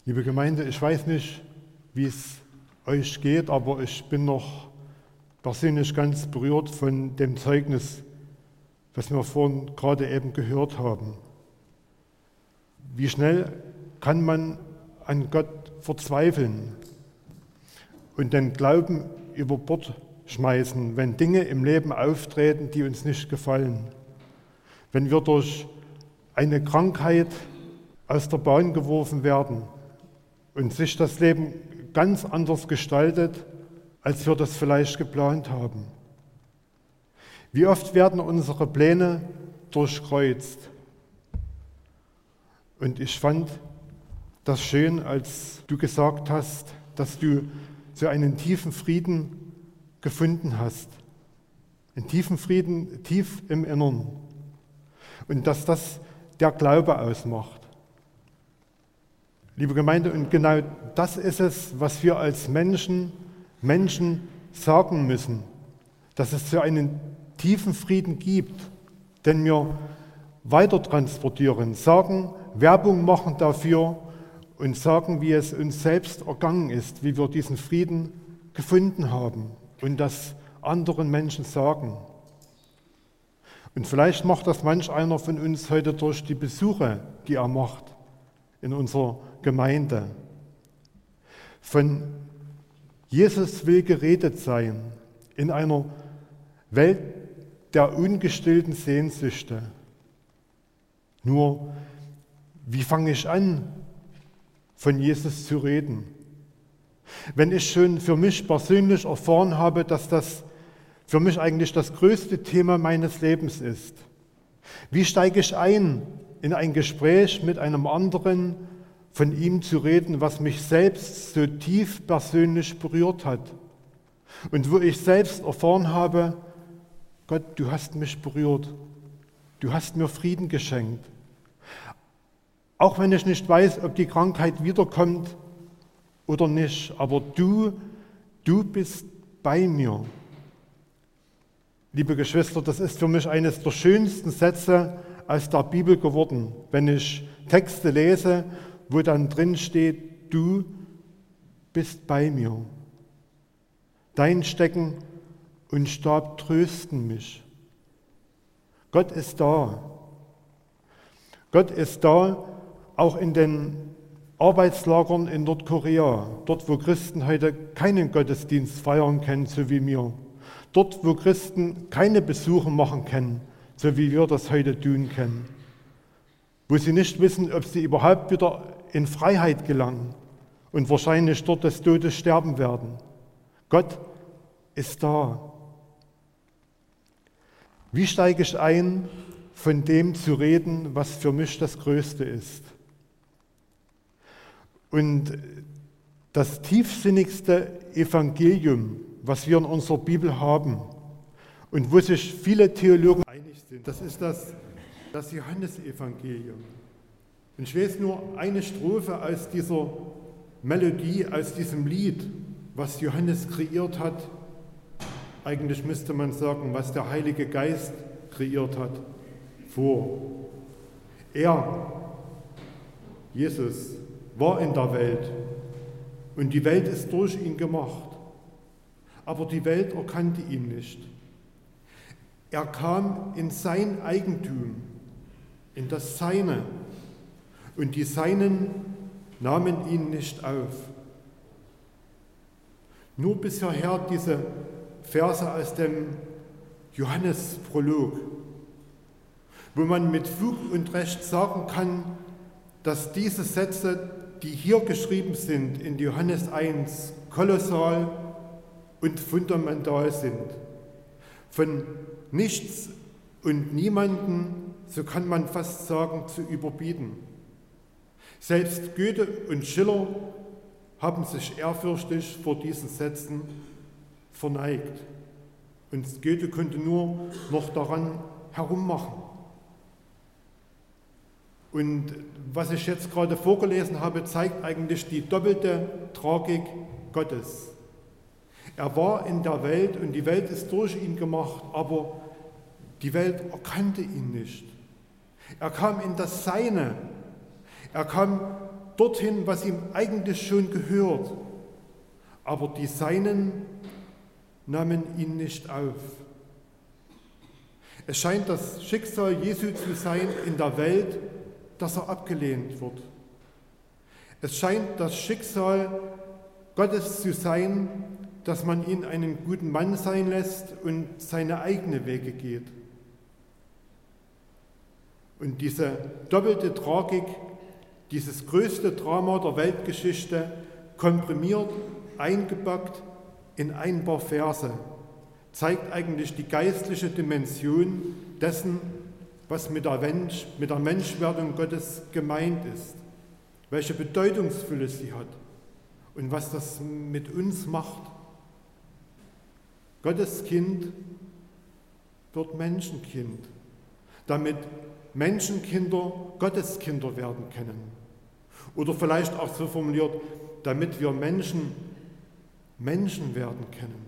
Liebe Gemeinde, ich weiß nicht, wie es euch geht, aber ich bin noch persönlich ganz berührt von dem Zeugnis, was wir vorhin gerade eben gehört haben. Wie schnell kann man an Gott verzweifeln und den Glauben über Bord schmeißen, wenn Dinge im Leben auftreten, die uns nicht gefallen. Wenn wir durch eine Krankheit aus der Bahn geworfen werden und sich das Leben ganz anders gestaltet, als wir das vielleicht geplant haben. Wie oft werden unsere Pläne durchkreuzt? Und ich fand das schön, als du gesagt hast, dass du so einen tiefen Frieden gefunden hast. Einen tiefen Frieden tief im Innern. Und dass das der Glaube ausmacht. Liebe Gemeinde, und genau das ist es, was wir als Menschen sagen müssen. Dass es so einen tiefen Frieden gibt, den wir weiter transportieren, sagen, Werbung machen dafür und sagen, wie es uns selbst ergangen ist, wie wir diesen Frieden gefunden haben und das anderen Menschen sagen. Und vielleicht macht das manch einer von uns heute durch die Besuche, die er macht in unserer Gemeinde. Von Jesus will geredet sein in einer Welt der ungestillten Sehnsüchte. Nur, wie fange ich an, von Jesus zu reden? Wenn ich schon für mich persönlich erfahren habe, dass das für mich eigentlich das größte Thema meines Lebens ist. Wie steige ich ein in ein Gespräch mit einem anderen, von ihm zu reden, was mich selbst so tief persönlich berührt hat und wo ich selbst erfahren habe, Gott, du hast mich berührt, du hast mir Frieden geschenkt. Auch wenn ich nicht weiß, ob die Krankheit wiederkommt oder nicht, aber du bist bei mir. Liebe Geschwister, das ist für mich eines der schönsten Sätze aus der Bibel geworden, wenn ich Texte lese, wo dann drin steht, du bist bei mir. Dein Stecken und Stab trösten mich. Gott ist da. Gott ist da, auch in den Arbeitslagern in Nordkorea, dort wo Christen heute keinen Gottesdienst feiern können, so wie wir. Dort wo Christen keine Besuche machen können, so wie wir das heute tun können. Wo sie nicht wissen, ob sie überhaupt wieder in Freiheit gelangen und wahrscheinlich dort des Todes sterben werden. Gott ist da. Wie steige ich ein, von dem zu reden, was für mich das Größte ist? Und das tiefsinnigste Evangelium, was wir in unserer Bibel haben und wo sich viele Theologen einig sind, das ist das Johannesevangelium. Und ich lese nur eine Strophe aus dieser Melodie, aus diesem Lied, was Johannes kreiert hat. Eigentlich müsste man sagen, was der Heilige Geist kreiert hat, vor. Er, Jesus, war in der Welt und die Welt ist durch ihn gemacht. Aber die Welt erkannte ihn nicht. Er kam in sein Eigentum, in das Seine, und die Seinen nahmen ihn nicht auf. Nur bis hierher diese Verse aus dem Johannesprolog, wo man mit Fug und Recht sagen kann, dass diese Sätze, die hier geschrieben sind in Johannes 1, kolossal und fundamental sind. Von nichts und niemanden, so kann man fast sagen, zu überbieten. Selbst Goethe und Schiller haben sich ehrfürchtig vor diesen Sätzen verneigt. Und Goethe konnte nur noch daran herummachen. Und was ich jetzt gerade vorgelesen habe, zeigt eigentlich die doppelte Tragik Gottes. Er war in der Welt und die Welt ist durch ihn gemacht, aber die Welt erkannte ihn nicht. Er kam in das Seine. Er kam dorthin, was ihm eigentlich schon gehört. Aber die Seinen nahmen ihn nicht auf. Es scheint das Schicksal Jesu zu sein in der Welt, dass er abgelehnt wird. Es scheint das Schicksal Gottes zu sein, dass man ihn einen guten Mann sein lässt und seine eigenen Wege geht. Und diese doppelte Tragik, dieses größte Drama der Weltgeschichte, komprimiert, eingepackt in ein paar Verse, zeigt eigentlich die geistliche Dimension dessen, was mit der Menschwerdung Gottes gemeint ist, welche Bedeutungsfülle sie hat und was das mit uns macht. Gottes Kind wird Menschenkind, damit Menschenkinder Gotteskinder werden können. Oder vielleicht auch so formuliert, damit wir Menschen werden können.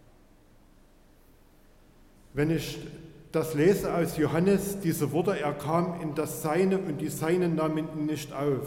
Wenn ich das lese aus Johannes, diese Worte, er kam in das Seine und die Seinen nahmen ihn nicht auf,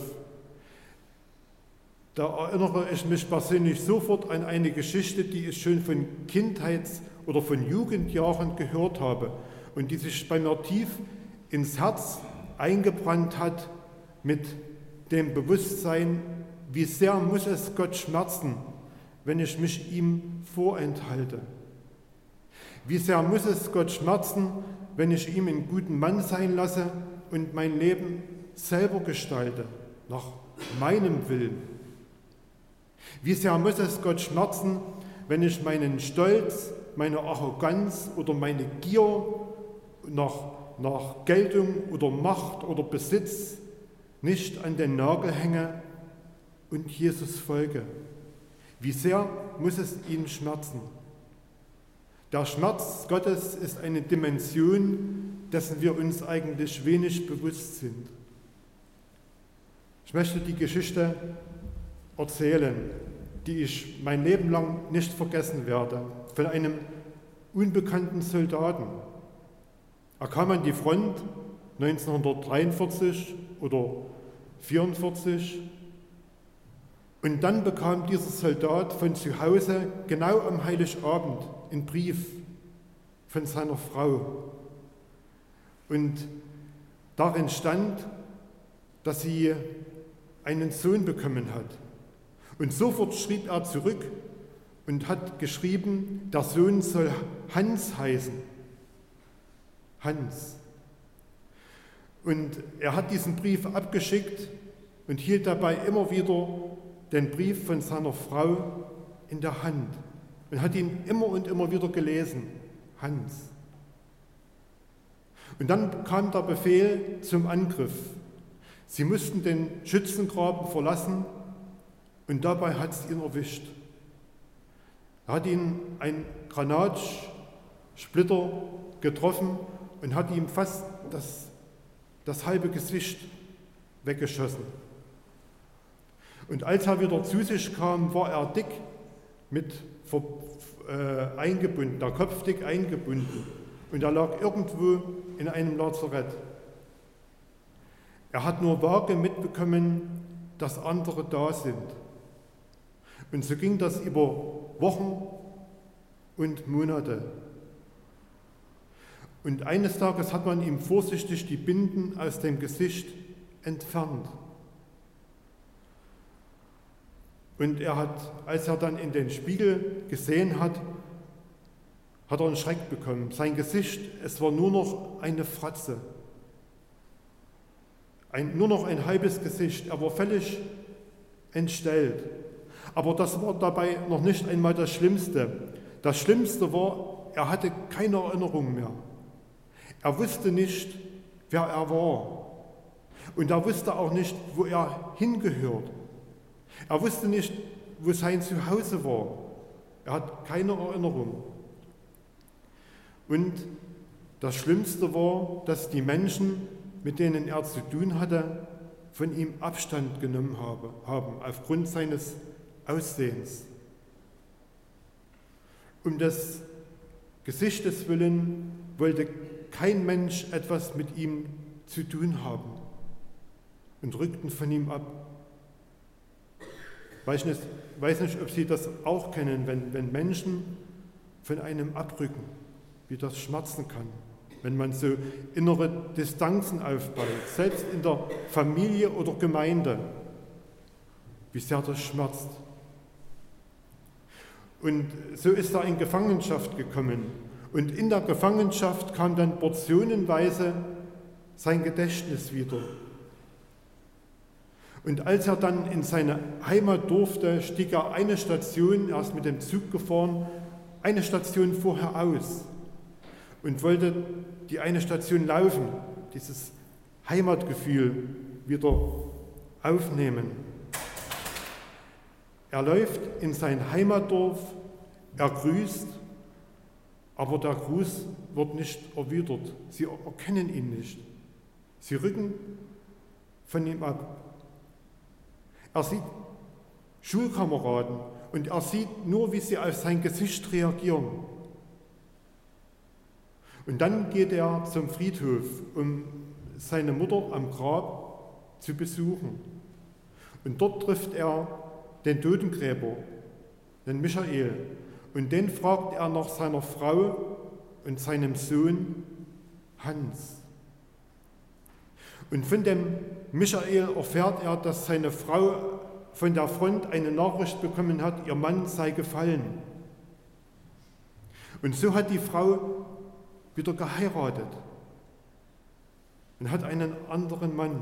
da erinnere ich mich persönlich sofort an eine Geschichte, die ich schon von Kindheits- oder von Jugendjahren gehört habe und die sich bei mir tief ins Herz eingebrannt hat mit dem Bewusstsein, wie sehr muss es Gott schmerzen, wenn ich mich ihm vorenthalte. Wie sehr muss es Gott schmerzen, wenn ich ihm einen guten Mann sein lasse und mein Leben selber gestalte, nach meinem Willen. Wie sehr muss es Gott schmerzen, wenn ich meinen Stolz, meine Arroganz oder meine Gier nach Geltung oder Macht oder Besitz nicht an den Nagel hänge und Jesus folge. Wie sehr muss es ihn schmerzen? Der Schmerz Gottes ist eine Dimension, dessen wir uns eigentlich wenig bewusst sind. Ich möchte die Geschichte erzählen, die ich mein Leben lang nicht vergessen werde, von einem unbekannten Soldaten. Er kam an die Front 1943 oder 1944 und dann bekam dieser Soldat von zu Hause genau am Heiligabend einen Brief von seiner Frau. Und darin stand, dass sie einen Sohn bekommen hat. Und sofort schrieb er zurück und hat geschrieben, der Sohn soll Hans heißen. Hans. Und er hat diesen Brief abgeschickt und hielt dabei immer wieder den Brief von seiner Frau in der Hand und hat ihn immer und immer wieder gelesen. Hans. Und dann kam der Befehl zum Angriff. Sie mussten den Schützengraben verlassen und dabei hat es ihn erwischt. Er hat ihn ein Granatsplitter getroffen und hat ihm fast das halbe Gesicht weggeschossen. Und als er wieder zu sich kam, war er dick eingebunden, der Kopf dick eingebunden. Und er lag irgendwo in einem Lazarett. Er hat nur vage mitbekommen, dass andere da sind. Und so ging das über Wochen und Monate. Und eines Tages hat man ihm vorsichtig die Binden aus dem Gesicht entfernt. Und er hat, als er dann in den Spiegel gesehen hat, hat er einen Schreck bekommen. Sein Gesicht, es war nur noch eine Fratze. Nur noch ein halbes Gesicht. Er war völlig entstellt. Aber das war dabei noch nicht einmal das Schlimmste. Das Schlimmste war, er hatte keine Erinnerung mehr. Er wusste nicht, wer er war. Und er wusste auch nicht, wo er hingehört. Er wusste nicht, wo sein Zuhause war. Er hat keine Erinnerung. Und das Schlimmste war, dass die Menschen, mit denen er zu tun hatte, von ihm Abstand genommen haben, aufgrund seines Aussehens. Um des Gesichtes willen wollte kein Mensch etwas mit ihm zu tun haben und rückten von ihm ab. Weiß nicht, ob Sie das auch kennen, wenn Menschen von einem abrücken, wie das schmerzen kann, wenn man so innere Distanzen aufbaut, selbst in der Familie oder Gemeinde, wie sehr das schmerzt. Und so ist er in Gefangenschaft gekommen. Und in der Gefangenschaft kam dann portionenweise sein Gedächtnis wieder. Und als er dann in seine Heimat durfte, stieg er eine Station, er ist mit dem Zug gefahren, eine Station vorher aus und wollte die eine Station laufen, dieses Heimatgefühl wieder aufnehmen. Er läuft in sein Heimatdorf, er grüßt, aber der Gruß wird nicht erwidert. Sie erkennen ihn nicht. Sie rücken von ihm ab. Er sieht Schulkameraden und er sieht nur, wie sie auf sein Gesicht reagieren. Und dann geht er zum Friedhof, um seine Mutter am Grab zu besuchen. Und dort trifft er den Totengräber, den Michael. Und den fragt er nach seiner Frau und seinem Sohn Hans. Und von dem Michael erfährt er, dass seine Frau von der Front eine Nachricht bekommen hat, ihr Mann sei gefallen. Und so hat die Frau wieder geheiratet und hat einen anderen Mann.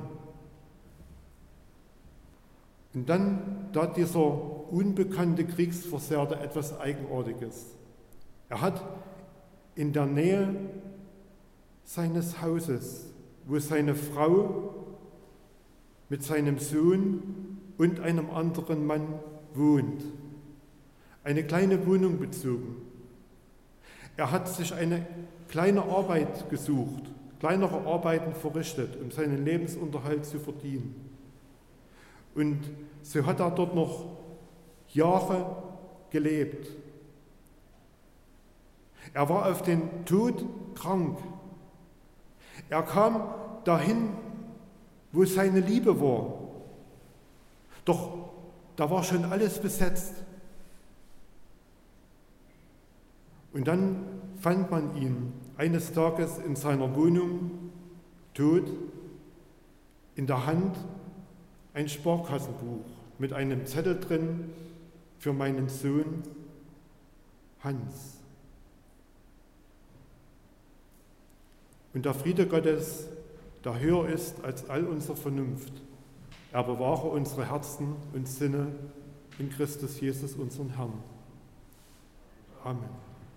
Und dann tat dieser unbekannte Kriegsversehrte etwas Eigenartiges. Er hat in der Nähe seines Hauses, wo seine Frau mit seinem Sohn und einem anderen Mann wohnt, eine kleine Wohnung bezogen. Er hat sich eine kleine Arbeit gesucht, kleinere Arbeiten verrichtet, um seinen Lebensunterhalt zu verdienen. Und so hat er dort noch Jahre gelebt. Er war auf den Tod krank. Er kam dahin, wo seine Liebe war. Doch da war schon alles besetzt. Und dann fand man ihn eines Tages in seiner Wohnung, tot, in der Hand ein Sparkassenbuch mit einem Zettel drin für meinen Sohn Hans. Und der Friede Gottes, der höher ist als all unsere Vernunft, er bewahre unsere Herzen und Sinne in Christus Jesus, unseren Herrn. Amen.